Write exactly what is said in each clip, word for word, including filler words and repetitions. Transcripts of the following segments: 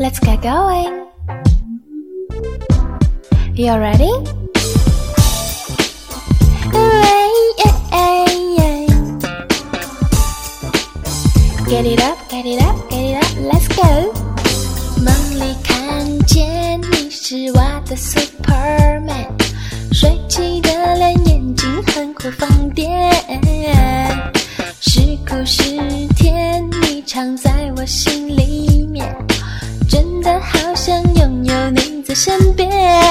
Let's get going. You ready? Get it up, get it up, get it up, let's go. 梦里看见你是我的 Superman， 帅气的脸，眼睛很会放电，是苦是甜，你藏在我心里面，真的好想拥有你在身边。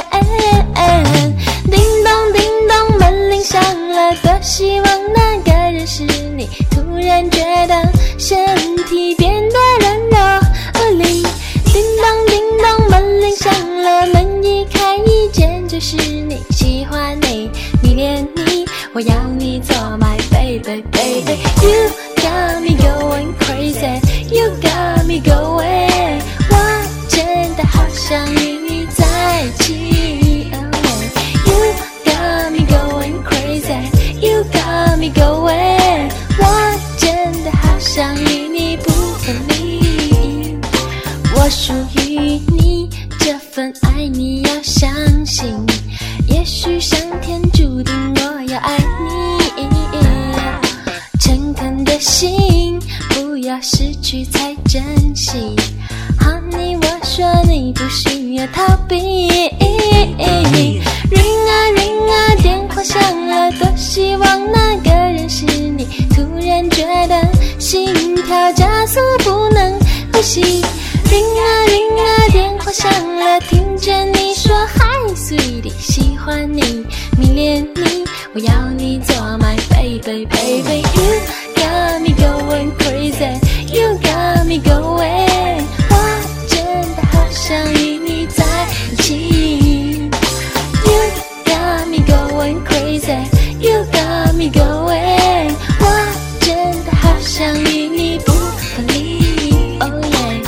叮咚叮咚，门铃响了，多希望那个人是你，突然觉得身体变得软弱无力。叮咚叮咚，门铃响了，门一开一见就是你，喜欢你，迷恋你，我要你做 my baby baby。 You got me going crazy, you got me going， 我真的好想与你在一起。 oh, You got me going crazy, you got me going， 我真的好想与你不分离。我属于你，这份爱你要相信，也许上天注定我要爱你。诚恳的心，不要失去才珍惜。 Honey， 我说你不需要逃避。 Ring 啊 ring 啊，电话响了，多希望那个人是你，突然觉得心跳加速不能呼吸。 Ring 啊 ring 啊，电话响了，听见你说 Hi sweetie， 喜欢你，迷恋你，我要你做 my baby baby。 You got me going crazy, you got me going， 我真的好想与你在一起。 You got me going crazy, you got me going， 我真的好想与你不分离。 Oh yeah，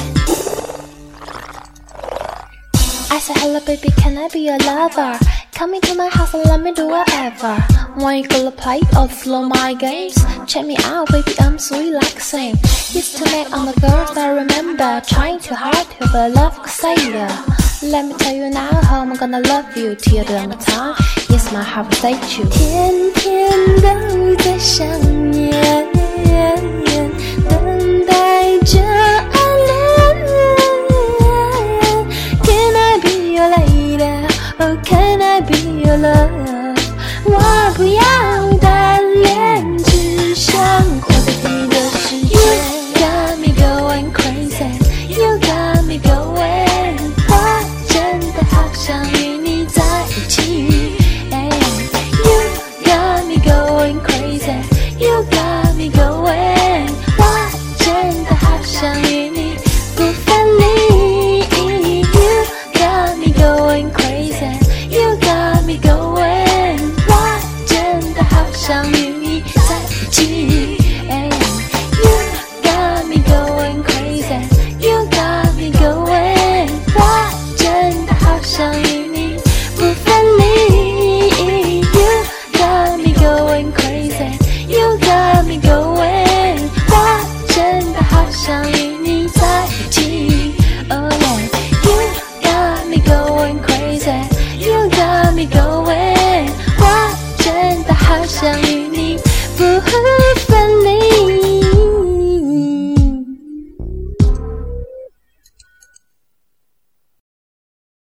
I said hello baby, can I be your lover? Come into my house and let me do whatever. When you gonna play all the slow my games? Check me out baby, I'm sweet like same. Used to make all the girls I remember, trying too hard to be a love crusader. Let me tell you now how I'm gonna love you till the end of time. Yes, my heart will say you. 天天都在想念